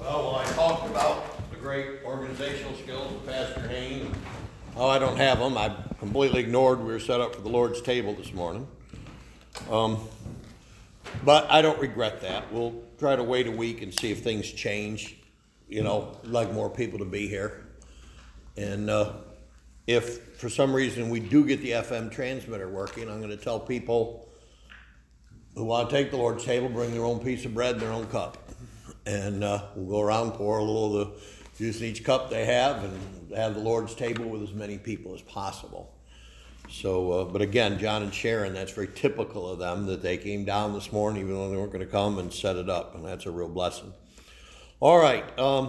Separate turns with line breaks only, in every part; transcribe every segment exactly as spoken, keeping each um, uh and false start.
Well, when I talked about the great organizational skills of Pastor Haynes, oh, I don't have them. I completely ignored we were set up for the Lord's table this morning. Um, but I don't regret that. We'll try to wait a week and see if things change. You know, I'd like more people to be here. And uh, if for some reason we do get the F M transmitter working, I'm going to tell people who want to take the Lord's table, bring their own piece of bread and their own cup. And uh, we'll go around, pour a little of the juice in each cup they have, and have the Lord's table with as many people as possible. So, uh, but again, John and Sharon, that's very typical of them, that they came down this morning, even though they weren't going to come, and set it up, and that's a real blessing. All right. Um,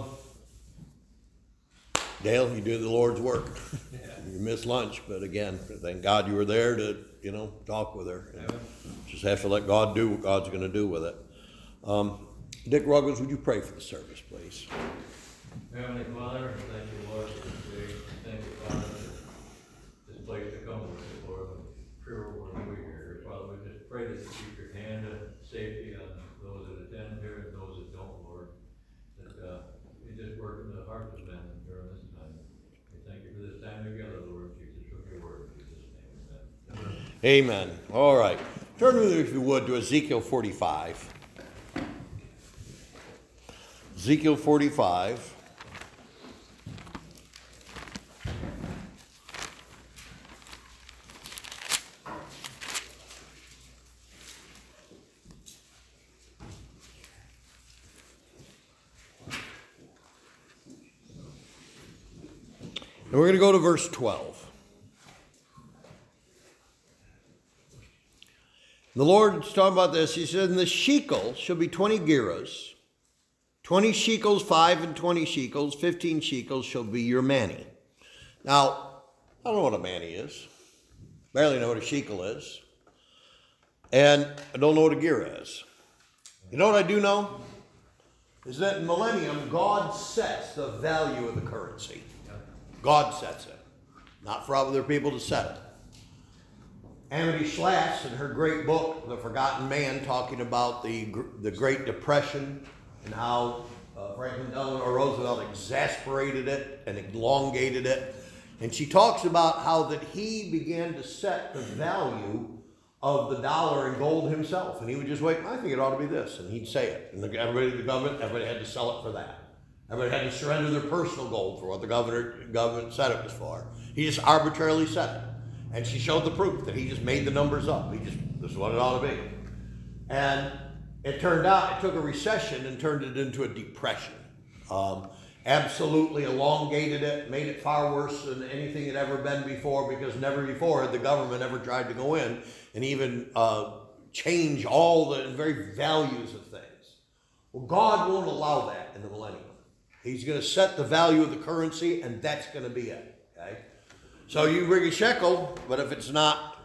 Dale, you do the Lord's work. Yeah. You missed lunch, but again, thank God you were there to, you know, talk with her. Yeah. Just have to let God do what God's going to do with it. Um, Dick Ruggles, would you pray for the service, please?
Heavenly Father, thank you, Lord, for this day. Thank you, Father, for this place to come with you, Lord, when pure when we here. Father, we just pray that you keep your hand of safety on those that attend here and those that don't, Lord. That uh, you just work in the hearts of men during this time. We thank you for this time together, Lord Jesus, for your word. In Jesus' name, amen.
Amen. All right. Turn with me, if you would, to Ezekiel forty-five. Ezekiel forty-five. And we're going to go to verse twelve. The Lord's talking about this. He said, and the shekel shall be twenty gerahs. twenty shekels, five and twenty shekels, fifteen shekels shall be your manny. Now, I don't know what a manny is. Barely know what a shekel is. And I don't know what a gerah is. You know what I do know? Is that in millennium, God sets the value of the currency. God sets it. Not for other people to set it. Amity Schlass, in her great book, The Forgotten Man, talking about the, the Great Depression, and how uh, Franklin Delano Roosevelt exasperated it and elongated it. And she talks about how that he began to set the value of the dollar and gold himself. And he would just wait, I think it ought to be this. And he'd say it. And the, everybody, the government, everybody had to sell it for that. Everybody had to surrender their personal gold for what the governor, government said it was for. He just arbitrarily set it. And she showed the proof that he just made the numbers up. He just, this is what it ought to be. And it turned out, it took a recession and turned it into a depression. Um, absolutely elongated it, made it far worse than anything had ever been before, because never before had the government ever tried to go in and even uh, change all the very values of things. Well, God won't allow that in the millennium. He's going to set the value of the currency, and that's going to be it. Okay? So you bring a shekel, but if it's not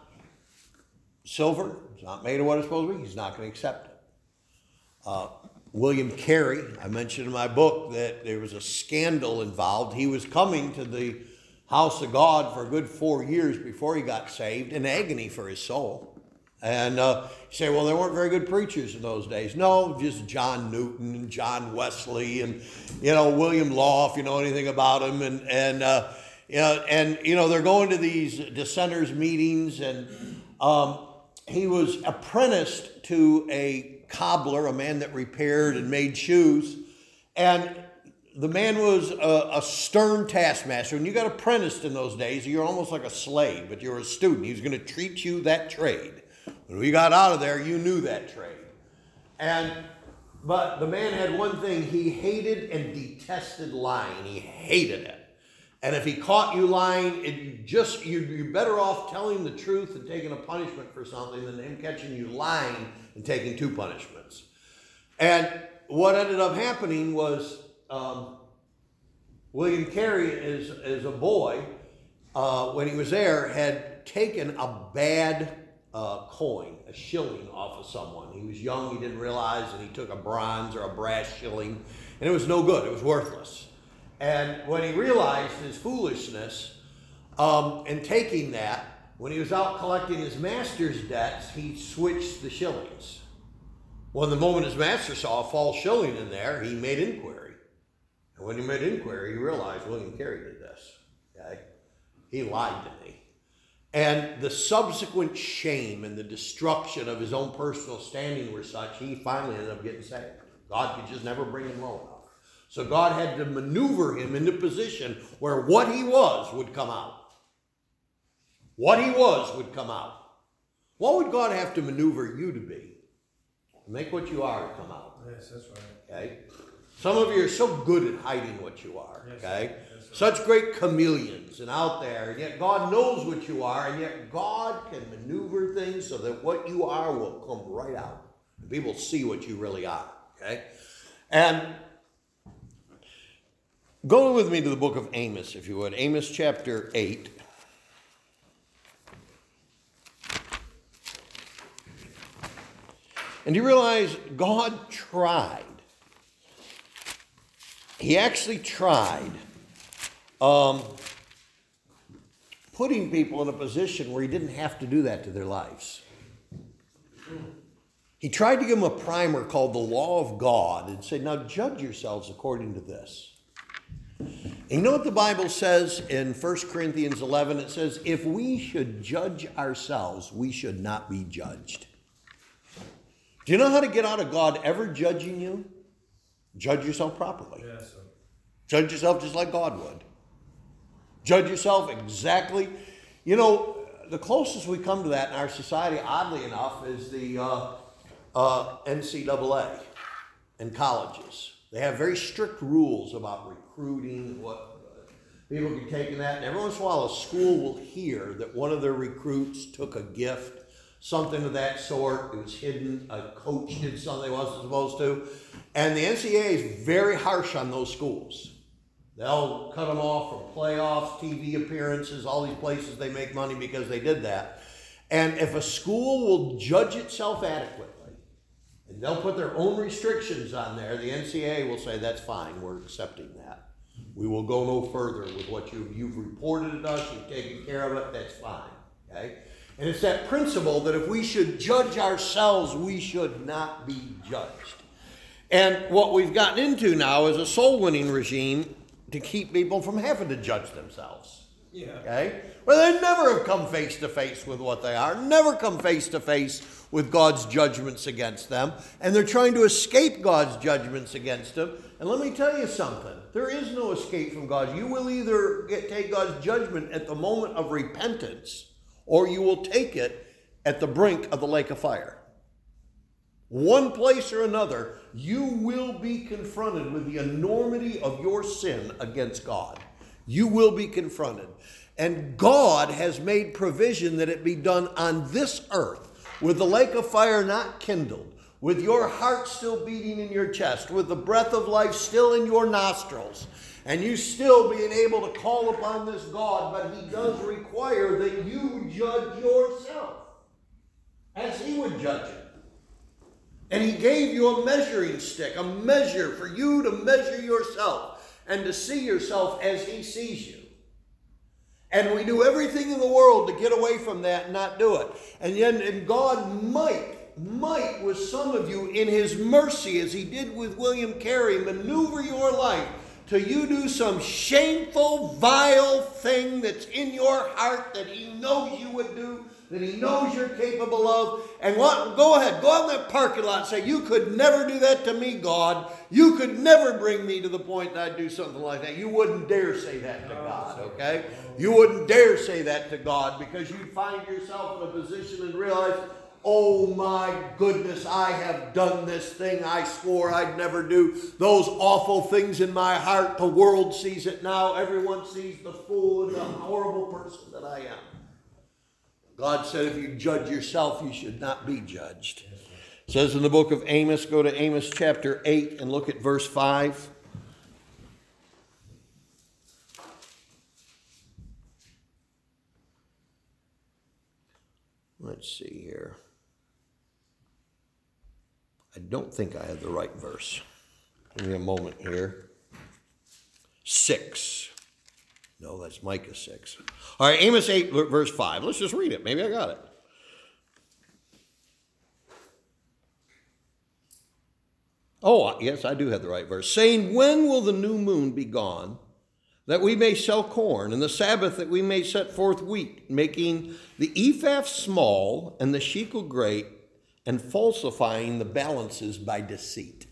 silver, it's not made of what it's supposed to be, he's not going to accept it. Uh, William Carey, I mentioned in my book that there was a scandal involved. He was coming to the house of God for a good four years before he got saved, in agony for his soul. And uh, you say, well, there weren't very good preachers in those days. No, just John Newton and John Wesley and, you know, William Law, if you know anything about him. And, and uh, you know, and, you know, they're going to these dissenters meetings, and um, he was apprenticed to a cobbler, a man that repaired and made shoes. And the man was a, a stern taskmaster. And you got apprenticed in those days, you're almost like a slave, but you're a student. He was going to treat you that trade. When we got out of there, you knew that trade. And but the man had one thing. He hated and detested lying. He hated it. And if he caught you lying, it you just you, you're better off telling the truth and taking a punishment for something than him catching you lying and taking two punishments. And what ended up happening was um, William Carey, as, as a boy, uh, when he was there, had taken a bad uh, coin, a shilling, off of someone. He was young, he didn't realize, and he took a bronze or a brass shilling, and it was no good, it was worthless. And when he realized his foolishness um, in taking that, when he was out collecting his master's debts, he switched the shillings. Well, the moment his master saw a false shilling in there, he made inquiry. And when he made inquiry, he realized William Carey did this. Okay? He lied to me. And the subsequent shame and the destruction of his own personal standing were such, he finally ended up getting saved. God could just never bring him low enough. So God had to maneuver him into position where what he was would come out. What he was would come out. What would God have to maneuver you to be? To make what you are come out.
Yes, that's right.
Okay? Some of you are so good at hiding what you are.
Yes,
Okay?
yes,
Such great chameleons and out there, and yet God knows what you are, and yet God can maneuver things so that what you are will come right out. And people see what you really are. Okay? And go with me to the book of Amos, if you would. Amos chapter eight. And you realize God tried. He actually tried um, putting people in a position where he didn't have to do that to their lives. He tried to give them a primer called the law of God and said, now judge yourselves according to this. And you know what the Bible says in First Corinthians eleven? It says, if we should judge ourselves, we should not be judged. Do you know how to get out of God ever judging you? Judge yourself properly.
Yes, sir.
Judge yourself just like God would. Judge yourself exactly. You know, the closest we come to that in our society, oddly enough, is the uh, uh, N C double A and colleges. They have very strict rules about recruiting and what people can take in that. And every once in a while, a school will hear that one of their recruits took a gift, something of that sort. It was hidden. A coach did something they wasn't supposed to. And the N C double A is very harsh on those schools. They'll cut them off from playoffs, T V appearances, all these places they make money because they did that. And if a school will judge itself adequately, and they'll put their own restrictions on there, the N C double A will say, that's fine, we're accepting that. We will go no further with what you, you've reported it to us, you've taken care of it, that's fine. Okay? And it's that principle that if we should judge ourselves, we should not be judged. And what we've gotten into now is a soul-winning regime to keep people from having to judge themselves.
Yeah.
Okay? Well, they never have come face to face with what they are, never come face to face with God's judgments against them, and they're trying to escape God's judgments against them. And let me tell you something, there is no escape from God. You will either get, take God's judgment at the moment of repentance, or you will take it at the brink of the lake of fire. One place or another, you will be confronted with the enormity of your sin against God. You will be confronted. And God has made provision that it be done on this earth, with the lake of fire not kindled, with your heart still beating in your chest, with the breath of life still in your nostrils, and you still being able to call upon this God, but he does require that you judge yourself as he would judge it. And he gave you a measuring stick, a measure for you to measure yourself and to see yourself as he sees you. And we do everything in the world to get away from that and not do it. And yet, and God might, might with some of you in his mercy, as he did with William Carey, maneuver your life till you do some shameful, vile thing that's in your heart that he knows you would do, that he knows you're capable of. And what, go ahead, go out in that parking lot and say, you could never do that to me, God. You could never bring me to the point that I'd do something like that. You wouldn't dare say that to God, okay? You wouldn't dare say that to God, because you'd find yourself in a position and realize, oh my goodness, I have done this thing I swore I'd never do. Those awful things in my heart, the world sees it now. Everyone sees the fool and the horrible person that I am. God said if you judge yourself, you should not be judged. It says in the book of Amos, go to Amos chapter eight and look at verse five. Let's see here. I don't think I had the right verse. Give me a moment here. Six. No, that's Micah six. All right, Amos eight, verse five. Let's just read it. Maybe I got it. Oh, yes, I do have the right verse. Saying, when will the new moon be gone, that we may sell corn, and the Sabbath that we may set forth wheat, making the ephah small and the shekel great, and falsifying the balances by deceit.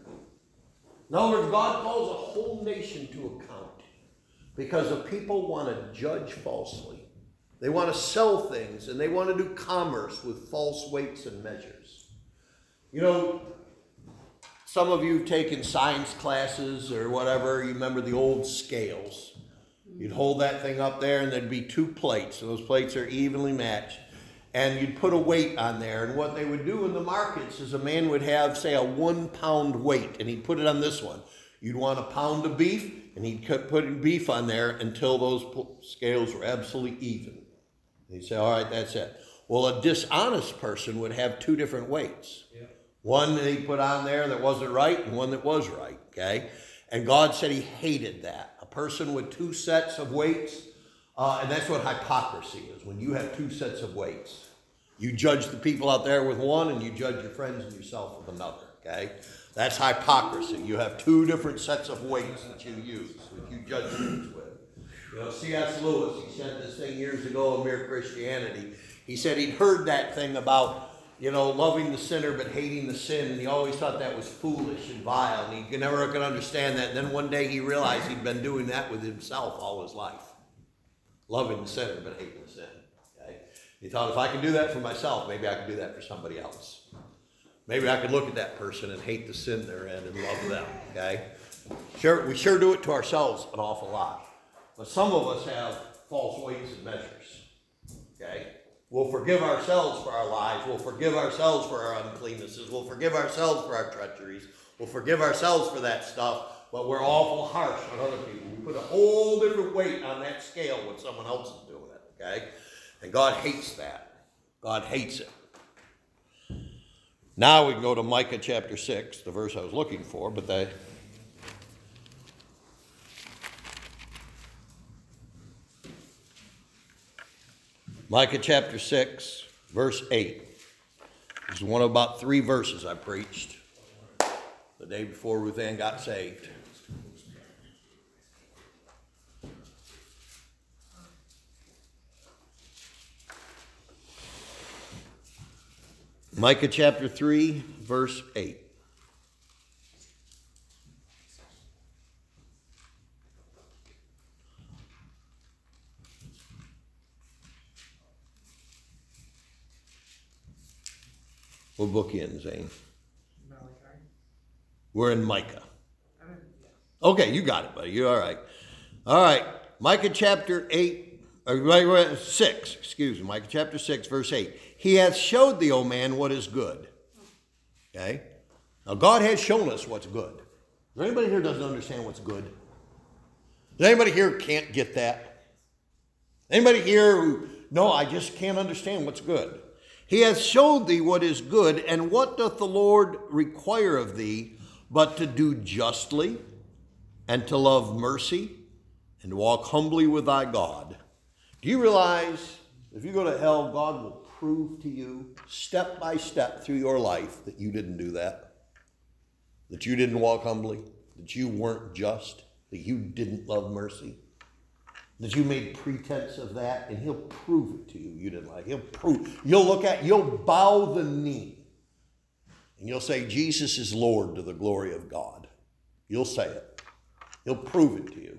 In other words, God calls a whole nation to account because the people want to judge falsely. They want to sell things, and they want to do commerce with false weights and measures. You know, some of you have taken science classes or whatever. You remember the old scales. You'd hold that thing up there, and there'd be two plates. And those plates are evenly matched. And you'd put a weight on there. And what they would do in the markets is a man would have, say, a one-pound weight, and he'd put it on this one. You'd want a pound of beef, and he'd put beef on there until those scales were absolutely even. And he'd say, all right, that's it. Well, a dishonest person would have two different weights. Yeah. One that he put on there that wasn't right, and one that was right, okay? And God said he hated that. A person with two sets of weights, uh, and that's what hypocrisy is, when you have two sets of weights. You judge the people out there with one, and you judge your friends and yourself with another, okay? That's hypocrisy. You have two different sets of weights that you use, that you judge things with. You know, C S Lewis, he said this thing years ago in Mere Christianity. He said he'd heard that thing about, you know, loving the sinner but hating the sin, and he always thought that was foolish and vile, and he never could understand that. And then one day he realized he'd been doing that with himself all his life. Loving the sinner but hating the sin. Okay? He thought, if I can do that for myself, maybe I can do that for somebody else. Maybe I could look at that person and hate the sin they're in and love them. Okay? Sure, we sure do it to ourselves an awful lot. But some of us have false weights and measures. Okay? We'll forgive ourselves for our lies. We'll forgive ourselves for our uncleannesses. We'll forgive ourselves for our treacheries. We'll forgive ourselves for that stuff. But we're awful harsh on other people. We put a whole different weight on that scale when someone else is doing it. Okay? And God hates that. God hates it. Now we can go to Micah chapter six, the verse I was looking for, but they... Micah chapter six, verse eight. This is one of about three verses I preached the day before Ruth Ann got saved. Micah chapter three, verse eight. What book you in, Zane? Malachi. We're in Micah. Okay, you got it, buddy. You're all right. All right. Micah chapter eight, or right, six, excuse me. Micah chapter six, verse eight. He hath showed thee, O man, what is good. Okay? Now, God has shown us what's good. Is there anybody here who doesn't understand what's good? Is anybody here who can't get that? Anybody here who, no, I just can't understand what's good? He hath showed thee what is good, and what doth the Lord require of thee, but to do justly, and to love mercy, and to walk humbly with thy God. Do you realize if you go to hell, God will prove to you step by step through your life that you didn't do that, that you didn't walk humbly, that you weren't just, that you didn't love mercy, that you made pretense of that, and he'll prove it to you. You didn't like it. He'll prove. You'll look at, you'll bow the knee, and you'll say, Jesus is Lord to the glory of God. You'll say it. He'll prove it to you.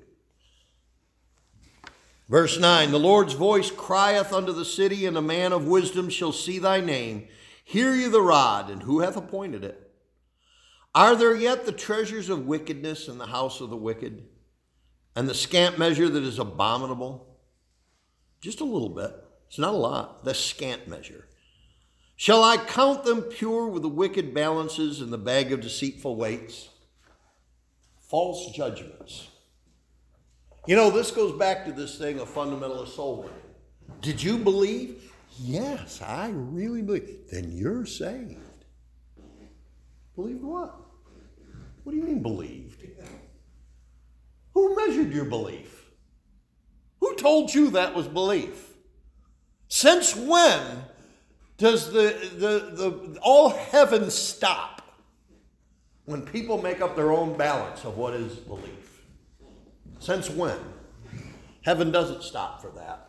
Verse nine, the Lord's voice crieth unto the city, and a man of wisdom shall see thy name. Hear ye the rod, and who hath appointed it? Are there yet the treasures of wickedness in the house of the wicked, and the scant measure that is abominable? Just a little bit. It's not a lot. The scant measure. Shall I count them pure with the wicked balances and the bag of deceitful weights? False judgments. You know, this goes back to this thing of fundamentalist soul winning. Did you believe? Yes, I really believe. Then you're saved. Believed what? What do you mean believed? Who measured your belief? Who told you that was belief? Since when does the, the, the all heaven stop when people make up their own balance of what is belief. Since when? Heaven doesn't stop for that.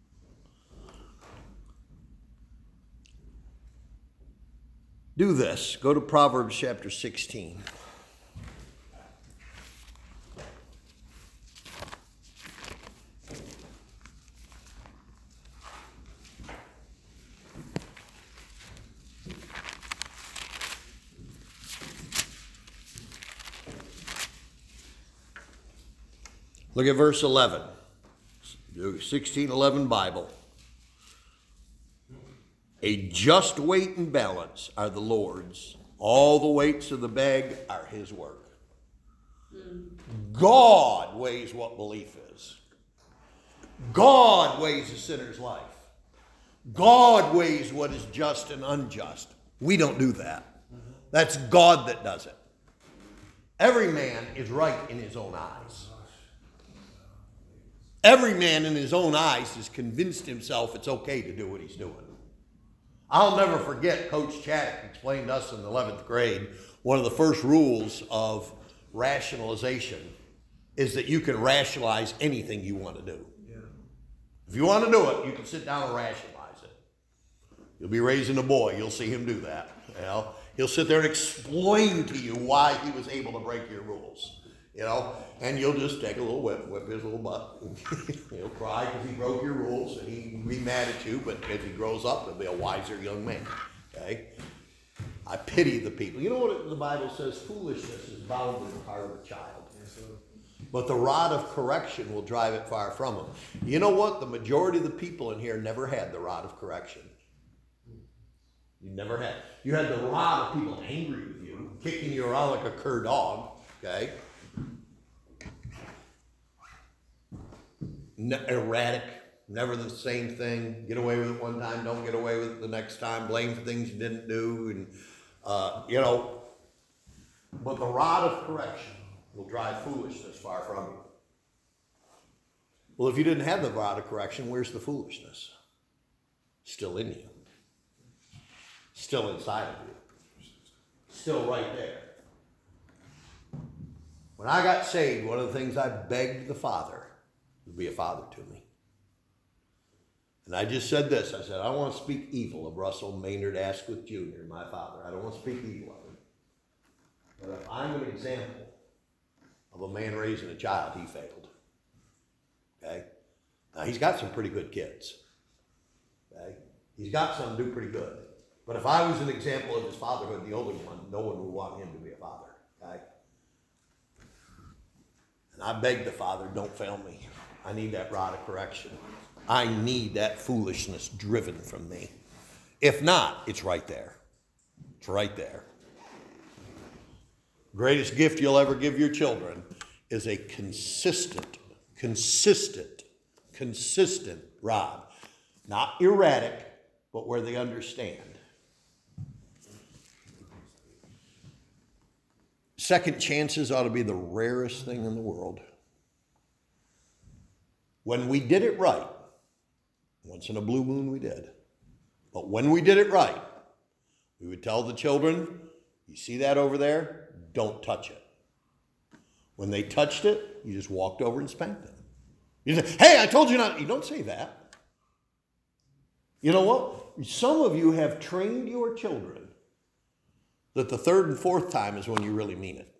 Do this. Go to Proverbs chapter sixteen. Look at verse eleven. sixteen eleven Bible. A just weight and balance are the Lord's. All the weights of the bag are his work. God weighs what belief is. God weighs a sinner's life. God weighs what is just and unjust. We don't do that. That's God that does it. Every man is right in his own eyes. Every man in his own eyes has convinced himself it's okay to do what he's doing. I'll never forget Coach Chaddock explained to us in the eleventh grade, one of the first rules of rationalization is that you can rationalize anything you want to do. Yeah. If you want to do it, you can sit down and rationalize it. You'll be raising a boy, you'll see him do that. You know? He'll sit there and explain to you why he was able to break your rules. You know, and you'll just take a little whip, whip his little butt. He'll cry because he broke your rules, and he'll be mad at you, but as he grows up, he'll be a wiser young man. Okay? I pity the people. You know what the Bible says? Foolishness is bound in the heart of a child. Yes, sir. But the rod of correction will drive it far from him. You know what? The majority of the people in here never had the rod of correction. You never had. You had the rod of people angry with you, kicking you around like a cur dog. Okay? Ne- erratic, never the same thing. Get away with it one time, don't get away with it the next time. Blame for things you didn't do, and uh, you know. But the rod of correction will drive foolishness far from you. Well, if you didn't have the rod of correction, where's the foolishness? Still in you. Still inside of you. Still right there. When I got saved, one of the things I begged the Father to be a father to me. And I just said this. I said, I don't want to speak evil of Russell Maynard Asquith Junior, my father. I don't want to speak evil of him. But if I'm an example of a man raising a child, he failed. Okay? Now, he's got some pretty good kids. Okay? He's got some do pretty good. But if I was an example of his fatherhood, the only one, no one would want him to be a father. Okay? And I begged the Father, don't fail me. I need that rod of correction. I need that foolishness driven from me. If not, it's right there. It's right there. Greatest gift you'll ever give your children is a consistent, consistent, consistent rod. Not erratic, but where they understand. Second chances ought to be the rarest thing in the world. When we did it right, once in a blue moon we did, but when we did it right, we would tell the children, you see that over there? Don't touch it. When they touched it, you just walked over and spanked them. You say, hey, I told you not. You don't say that. You know what? Some of you have trained your children that the third and fourth time is when you really mean it.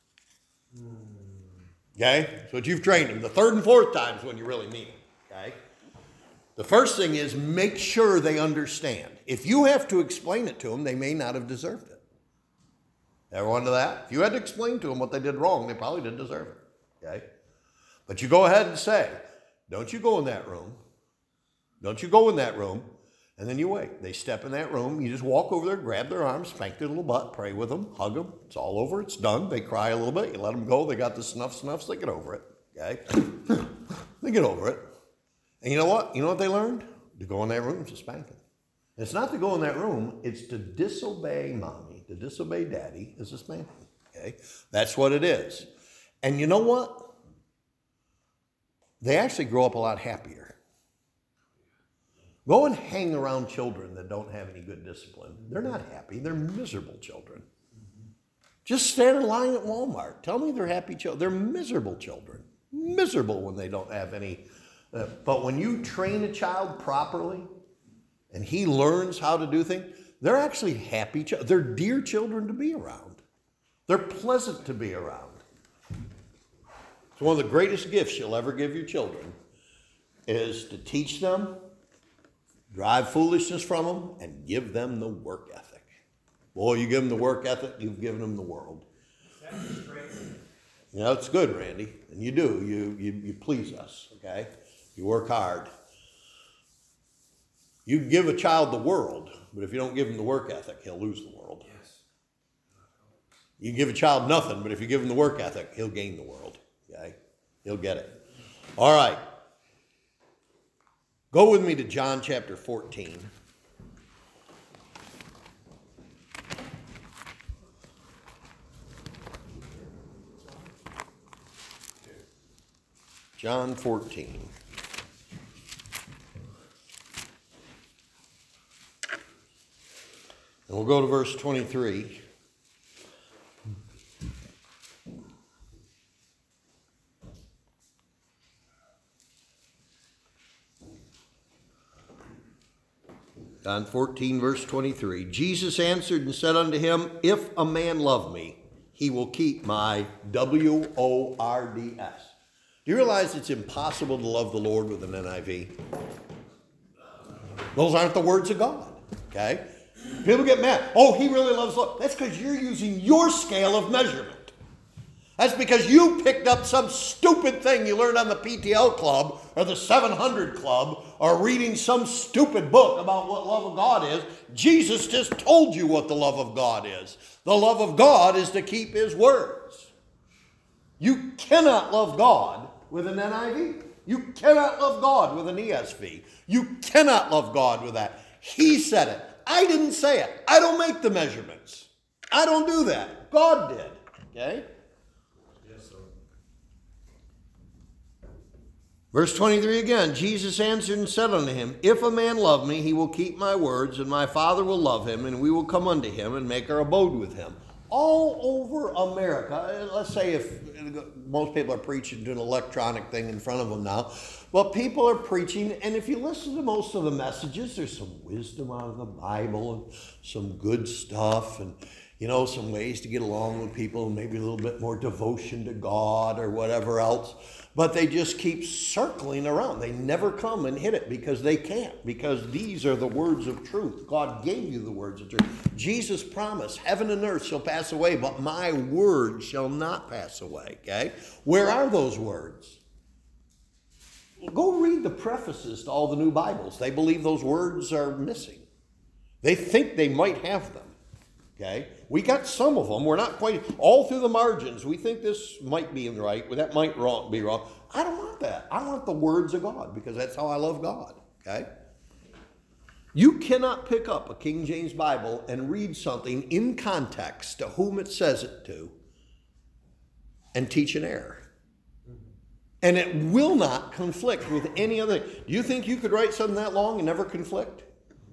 Okay? So what you've trained them. The third and fourth time is when you really mean it. Okay? The first thing is make sure they understand. If you have to explain it to them, they may not have deserved it. Ever wonder that? If you had to explain to them what they did wrong, they probably didn't deserve it. Okay? But you go ahead and say, don't you go in that room. Don't you go in that room. And then you wait. They step in that room. You just walk over there, grab their arms, spank their little butt, pray with them, hug them. It's all over. It's done. They cry a little bit. You let them go. They got the snuff snuffs. They get over it. Okay? They get over it. And you know what? You know what they learned? To go in that room to spank them. It's not to go in that room. It's to disobey mommy, to disobey daddy is a spanking. Okay? That's what it is. And you know what? They actually grow up a lot happier. Go and hang around children that don't have any good discipline. They're not happy. They're miserable children. Just stand in line at Walmart. Tell me they're happy children. They're miserable children. Miserable when they don't have any. Uh, but when you train a child properly and he learns how to do things, they're actually happy children. They're dear children to be around. They're pleasant to be around. It's one of the greatest gifts you'll ever give your children is to teach them, drive foolishness from them, and give them the work ethic. Boy, you give them the work ethic, you've given them the world.
That's great.
You know, it's good, Randy, and you do. You, you, you please us, okay? You work hard. You give a child the world, but if you don't give him the work ethic, he'll lose the world.
Yes.
You give a child nothing, but if you give him the work ethic, he'll gain the world, okay? He'll get it. All right. Go with me to John chapter fourteen. John fourteen. And we'll go to verse twenty-three. John fourteen, verse twenty-three. Jesus answered and said unto him, if a man love me, he will keep my W O R D S. Do you realize it's impossible to love the Lord with an N I V? Those aren't the words of God, okay? People get mad. Oh, he really loves love. That's because you're using your scale of measurement. That's because you picked up some stupid thing you learned on the P T L club or the seven hundred club or reading some stupid book about what love of God is. Jesus just told you what the love of God is. The love of God is to keep his words. You cannot love God with an N I V. You cannot love God with an E S V. You cannot love God with that. He said it. I didn't say it. I don't make the measurements. I don't do that. God did. Okay?
Yes, sir.
Verse twenty-three again, Jesus answered and said unto him, if a man love me, he will keep my words, and my Father will love him, and we will come unto him and make our abode with him. All over America, let's say if most people are preaching to an electronic thing in front of them now, but people are preaching, and if you listen to most of the messages, there's some wisdom out of the Bible and some good stuff, and you know, some ways to get along with people, and maybe a little bit more devotion to God or whatever else. But they just keep circling around. They never come and hit it because they can't, because these are the words of truth. God gave you the words of truth. Jesus promised, heaven and earth shall pass away, but my word shall not pass away, okay? Where are those words? Go read the prefaces to all the new Bibles. They believe those words are missing. They think they might have them, okay? We got some of them. We're not quite, all through the margins, we think this might be right, but that might wrong, be wrong. I don't want that. I want the words of God because that's how I love God, okay? You cannot pick up a King James Bible and read something in context to whom it says it to and teach an error. And it will not conflict with any other. Do you think you could write something that long and never conflict?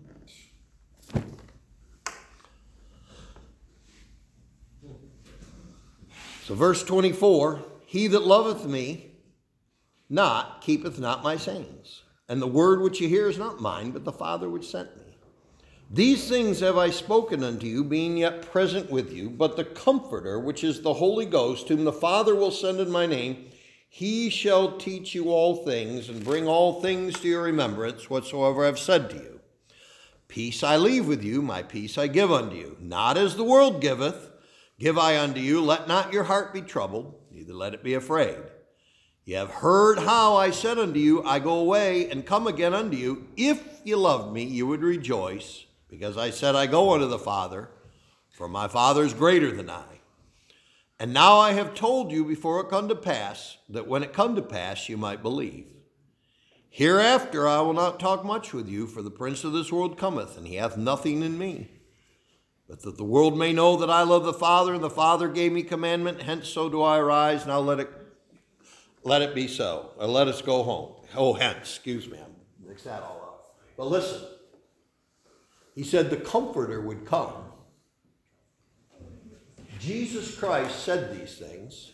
So verse twenty-four, he that loveth me not keepeth not my sayings. And the word which you hear is not mine, but the Father which sent me. These things have I spoken unto you, being yet present with you. But the Comforter, which is the Holy Ghost, whom the Father will send in my name, he shall teach you all things, and bring all things to your remembrance, whatsoever I have said to you. Peace I leave with you, my peace I give unto you. Not as the world giveth, give I unto you. Let not your heart be troubled, neither let it be afraid. Ye have heard how I said unto you, I go away and come again unto you. If you loved me, you would rejoice, because I said, I go unto the Father, for my Father is greater than I. And now I have told you before it come to pass, that when it come to pass, you might believe. Hereafter I will not talk much with you, for the prince of this world cometh, and he hath nothing in me. But that the world may know that I love the Father, and the Father gave me commandment, hence so do I arise. Now let it let it be so. Or let us go home. Oh, hence, excuse me, I mixed that all up. But listen, he said the Comforter would come. Jesus Christ said these things,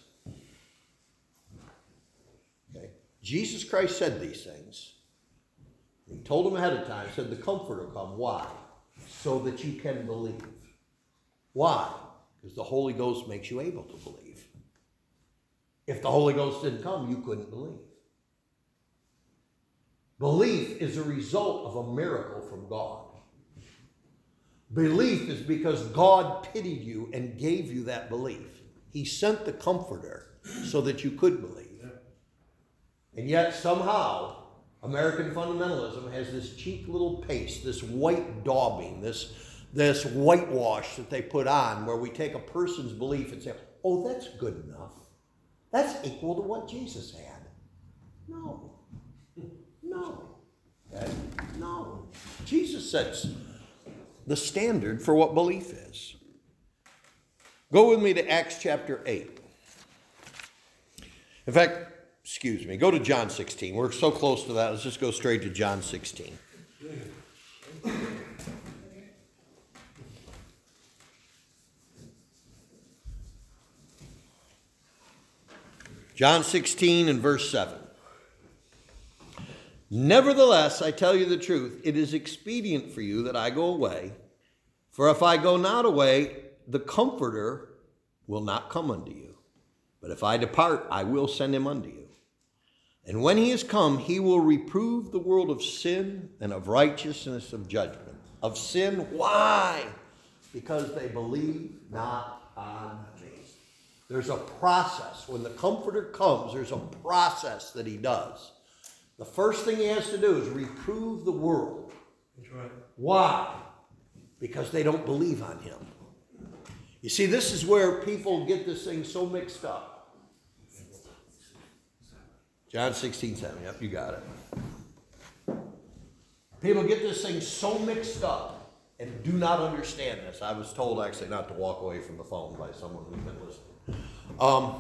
okay, Jesus Christ said these things. He told them ahead of time, said the Comforter will come. Why? So that you can believe. Why? Because the Holy Ghost makes you able to believe. If the Holy Ghost didn't come, you couldn't believe. Belief is a result of a miracle from God. Belief is because God pitied you and gave you that belief. He sent the Comforter so that you could believe. And yet somehow, American fundamentalism has this cheap little paste, this white daubing, this, this whitewash that they put on where we take a person's belief and say, oh, that's good enough. That's equal to what Jesus had. No. No. Okay? No. Jesus sets the standard for what belief is. Go with me to Acts chapter eight. In fact, excuse me, go to John sixteen. We're so close to that. Let's just go straight to John sixteen. John sixteen and verse seven. Nevertheless, I tell you the truth, it is expedient for you that I go away. For if I go not away, the Comforter will not come unto you. But if I depart, I will send him unto you. And when he is come, he will reprove the world of sin and of righteousness of judgment. Of sin, why? Because they believe not on me. There's a process. When the Comforter comes, there's a process that he does. The first thing he has to do is reprove the world.
That's right.
Why? Because they don't believe on him. You see, this is where people get this thing so mixed up. John sixteen, seven. Yep, you got it. People get this thing so mixed up and do not understand this. I was told actually not to walk away from the phone by someone who's been listening. Um,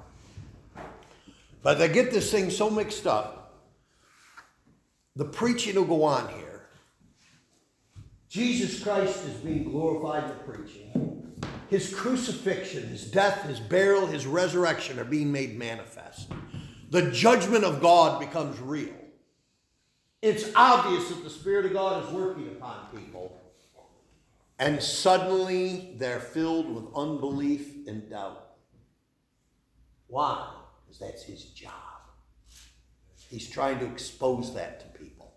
but they get this thing so mixed up. The preaching will go on here. Jesus Christ is being glorified in the preaching. His crucifixion, his death, his burial, his resurrection are being made manifest. The judgment of God becomes real. It's obvious that the Spirit of God is working upon people. And suddenly they're filled with unbelief and doubt. Why? Because that's his job. He's trying to expose that to people.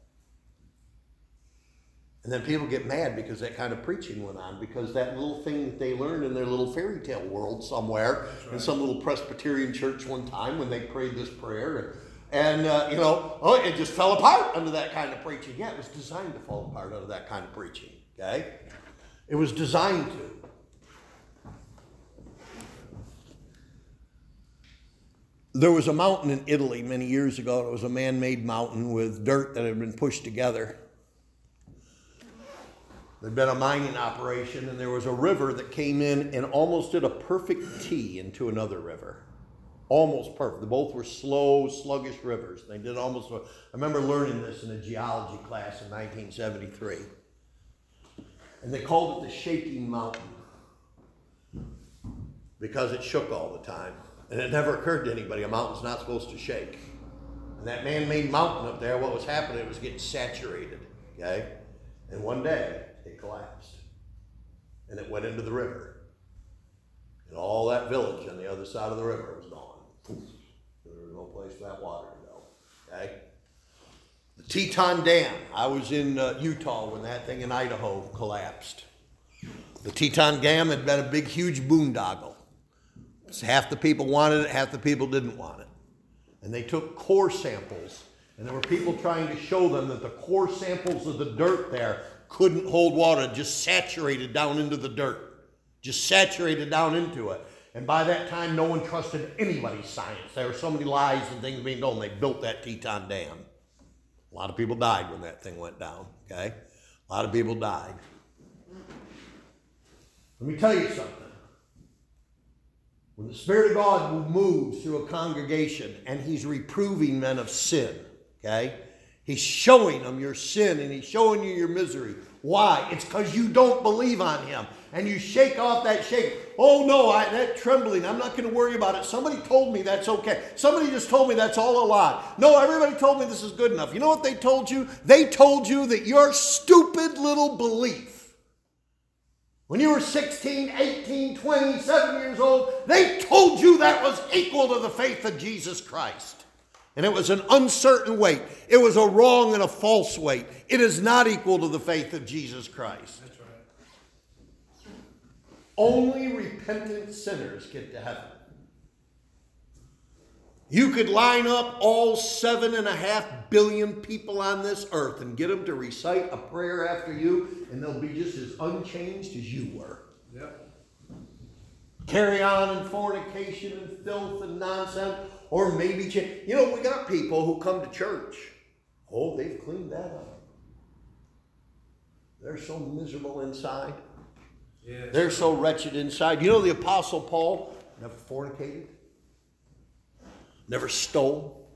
And then people get mad because that kind of preaching went on, because that little thing that they learned in their little fairy tale world somewhere, right, in some little Presbyterian church one time when they prayed this prayer, and, and uh, you know, oh, it just fell apart under that kind of preaching. Yeah, it was designed to fall apart under that kind of preaching, okay? It was designed to. There was a mountain in Italy many years ago. It was a man-made mountain with dirt that had been pushed together. There'd been a mining operation, and there was a river that came in and almost did a perfect T into another river. Almost perfect. They both were slow, sluggish rivers. They did almost. I remember learning this in a geology class in nineteen seventy-three. And they called it the shaking mountain because it shook all the time. And it never occurred to anybody, a mountain's not supposed to shake. And that man-made mountain up there, what was happening, it was getting saturated, okay? And one day, it collapsed. And it went into the river. And all that village on the other side of the river was gone. There was no place for that water to go, okay? The Teton Dam, I was in uh, Utah when that thing in Idaho collapsed. The Teton Dam had been a big, huge boondoggle. Half the people wanted it, half the people didn't want it. And they took core samples, and there were people trying to show them that the core samples of the dirt there couldn't hold water, just saturated down into the dirt, just saturated down into it. And by that time, no one trusted anybody's science. There were so many lies and things being told, and they built that Teton Dam. A lot of people died when that thing went down, okay? A lot of people died. Let me tell you something. When the Spirit of God moves through a congregation and he's reproving men of sin, okay? He's showing them your sin and he's showing you your misery. Why? It's because you don't believe on him. And you shake off that shake. Oh no, I, that trembling, I'm not going to worry about it. Somebody told me that's okay. Somebody just told me that's all a lie. No, everybody told me this is good enough. You know what they told you? They told you that your stupid little belief, when you were sixteen, eighteen, twenty, seven years old, they told you that was equal to the faith of Jesus Christ. And it was an uncertain weight. It was a wrong and a false weight. It is not equal to the faith of Jesus Christ.
That's right.
Only repentant sinners get to heaven. You could line up all seven and a half billion people on this earth and get them to recite a prayer after you, and they'll be just as unchanged as you were.
Yep.
Carry on in fornication and filth and nonsense, or maybe change. You know, we got people who come to church. Oh, they've cleaned that up. They're so miserable inside.
Yes.
They're so wretched inside. You know the Apostle Paul never fornicated, never stole,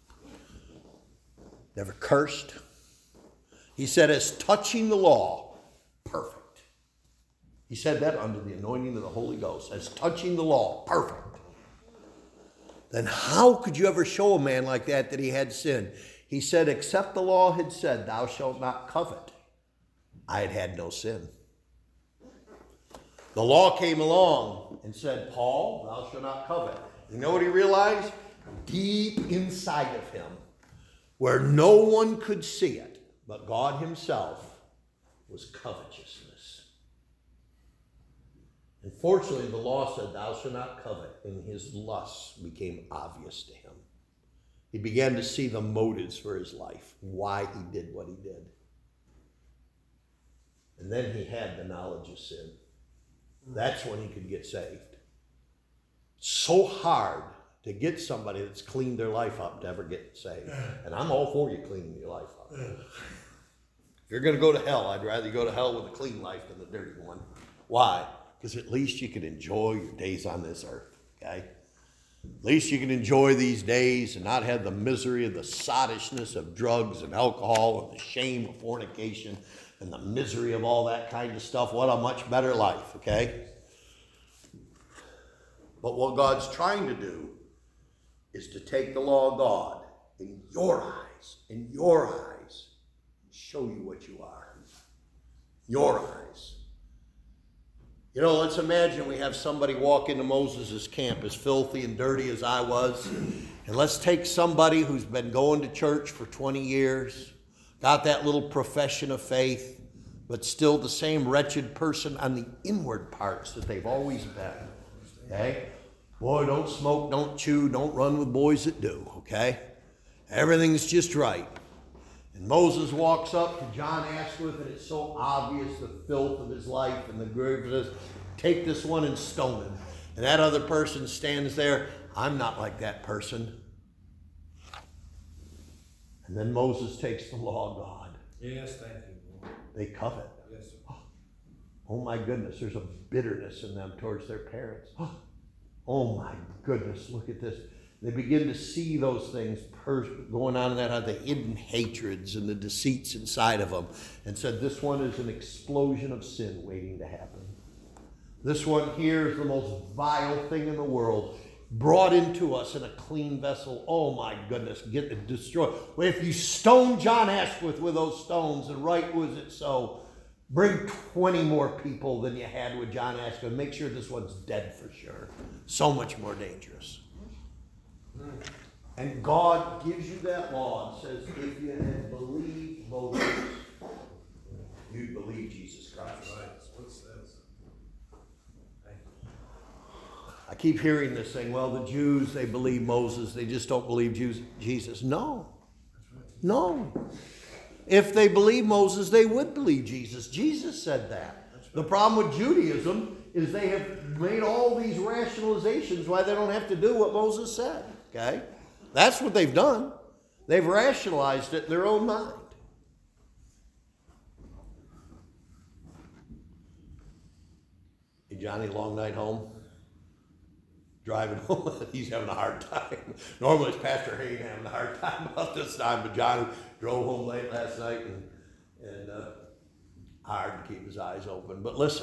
never cursed. He said, as touching the law, perfect. He said that under the anointing of the Holy Ghost. As touching the law, perfect. Then how could you ever show a man like that that he had sin? He said, except the law had said, thou shalt not covet, I had had no sin. The law came along and said, Paul, thou shalt not covet. You know what he realized? Deep inside of him, where no one could see it, but God himself, was covetousness. Unfortunately, the law said, thou shalt not covet, and his lusts became obvious to him. He began to see the motives for his life, why he did what he did. And then he had the knowledge of sin. That's when he could get saved. So hard to get somebody that's cleaned their life up to ever get saved. And I'm all for you cleaning your life up. If you're going to go to hell, I'd rather you go to hell with a clean life than a dirty one. Why? Because at least you can enjoy your days on this earth, okay? At least you can enjoy these days and not have the misery of the sottishness of drugs and alcohol and the shame of fornication and the misery of all that kind of stuff. What a much better life, okay? But what God's trying to do is to take the law of God in your eyes, in your eyes, and show you what you are. Your eyes. You know, let's imagine we have somebody walk into Moses' camp as filthy and dirty as I was. And let's take somebody who's been going to church for twenty years, got that little profession of faith, but still the same wretched person on the inward parts that they've always been. Okay? Boy, don't smoke, don't chew, don't run with boys that do. Okay? Everything's just right. And Moses walks up to John Asquith, and it's so obvious the filth of his life and the grievousness. Take this one and stone him. And that other person stands there. I'm not like that person. And then Moses takes the law of God.
Yes, thank you, Lord.
They covet.
Yes, sir.
Oh my goodness, there's a bitterness in them towards their parents. Oh my goodness, look at this. They begin to see those things per- going on in that heart, the hidden hatreds and the deceits inside of them, and said this one is an explosion of sin waiting to happen. This one here is the most vile thing in the world, brought into us in a clean vessel. Oh my goodness, get it destroyed. Well, if you stone John Asquith with those stones, and right was it so, bring twenty more people than you had with John Asquith. Make sure this one's dead for sure. So much more dangerous. And God gives you that law and says, if you had believed Moses, you'd believe Jesus Christ.
That's right. That's what it says. Thank you.
I keep hearing this thing, well, the Jews, they believe Moses, they just don't believe Jews, Jesus. No. No. If they believe Moses, they would believe Jesus. Jesus said that. The problem with Judaism is they have made all these rationalizations why they don't have to do what Moses said. Okay? That's what they've done. They've rationalized it in their own mind. Hey, Johnny, long night home? Driving home, he's having a hard time. Normally it's Pastor Hayden having a hard time about this time, but Johnny drove home late last night, and, and uh, hard to keep his eyes open. But listen,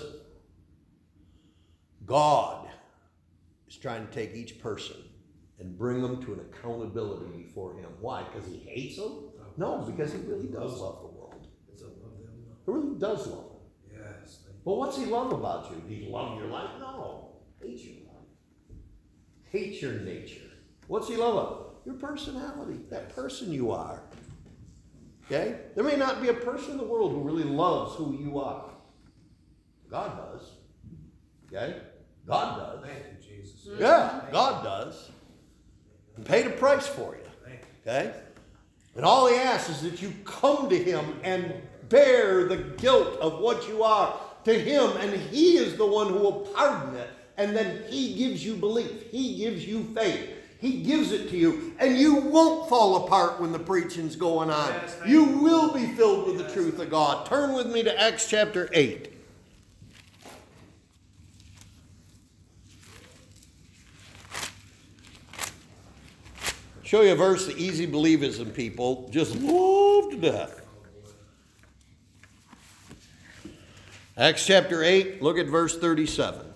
God is trying to take each person and bring them to an accountability before him. Why? Because he hates them? No, because he really does love the world.
It's a love them.
He really does love them.
Yes. Thank
Well, what's he love about you? Do you love your life? No. Hates your life. Hates your nature. What's he love about? Your personality. That person you are. Okay? There may not be a person in the world who really loves who you are. God does. Okay? God does.
Thank you, Jesus.
Yeah, God does. And paid a price for you.
Thank you.
Okay? And all he asks is that you come to him and bear the guilt of what you are to him, and he is the one who will pardon it, and then he gives you belief. He gives you faith. He gives it to you, and you won't fall apart when the preaching's going on.
Yes, thank
you
you.
will be filled with the
Yes.
truth of God. Turn with me to Acts chapter eight. Show you a verse the easy believism people just love to death. Acts chapter eight, look at verse thirty-seven.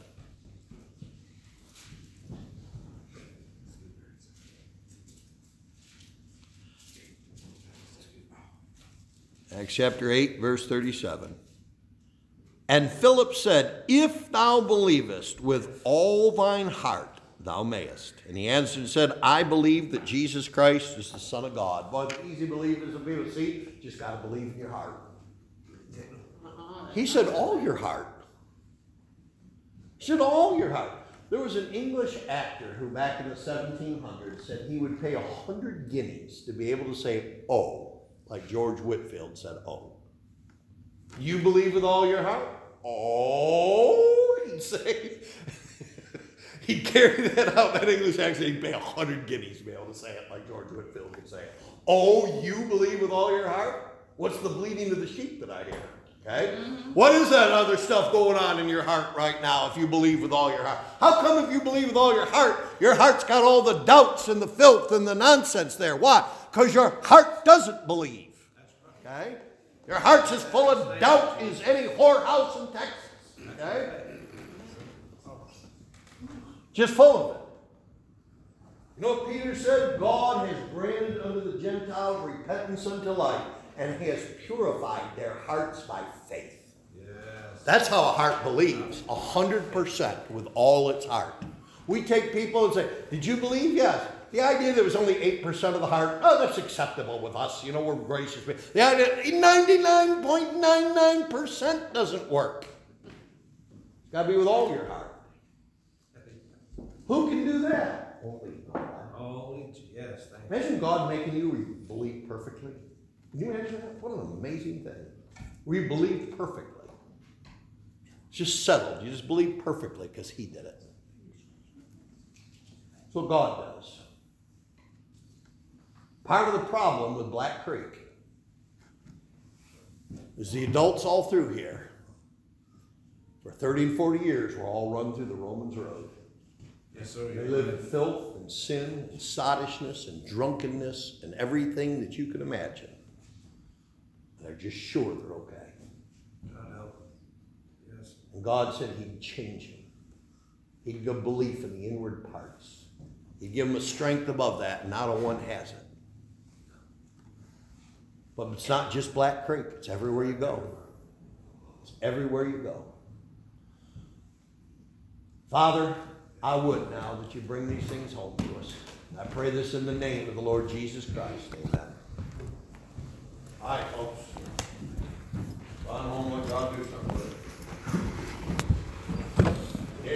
Acts chapter eight, verse thirty-seven. And Philip said, If thou believest with all thine heart, thou mayest. And he answered and said, I believe that Jesus Christ is the Son of God. Boy, the easy believers of people, see, just got to believe in your heart. He said, all your heart. He said, all your heart. There was an English actor who back in the seventeen hundreds said he would pay a hundred guineas to be able to say, oh, like George Whitfield said, oh. You believe with all your heart? Oh, he'd say. He'd carry that out, that English accent. He'd pay a hundred guineas to be able to say it like George Whitfield could say it. Oh, you believe with all your heart? What's the bleating of the sheep that I hear? Okay? Mm-hmm. What is that other stuff going on in your heart right now if you believe with all your heart? How come if you believe with all your heart, your heart's got all the doubts and the filth and the nonsense there? Why? Because your heart doesn't believe. Okay? Your heart's as full of doubt as any whorehouse in Texas. Okay? Just full of it. You know what Peter said? God has granted unto the Gentiles repentance unto life, and he has purified their hearts by faith.
Yes.
That's how a heart believes, a hundred percent with all its heart. We take people and say, did you believe? Yes. The idea that it was only eight percent of the heart, oh, that's acceptable with us. You know, we're gracious. The idea ninety-nine point nine nine percent doesn't work. It's got to be with all your heart. Who can do that? Only God.
Only, yes, thank you.
Imagine God making you believe perfectly. Can you imagine that? What an amazing thing. We believe perfectly. It's just settled. You just believe perfectly because he did it. That's what God does. Part of the problem with Black Creek is the adults all through here for thirty and forty years were all run through the Romans Road.
Yes, sir.
They live in filth and sin and sottishness and drunkenness and everything that you can imagine. And they're just sure they're okay.
God help. Yes.
And God said he'd change them. He'd give belief in the inward parts. He'd give them a strength above that, and not a one has it. But it's not just Black Creek. It's everywhere you go. It's everywhere you go. Father, I would now that you bring these things home to us. I pray this in the name of the Lord Jesus Christ. Amen. All right, folks. Run home, let God do something.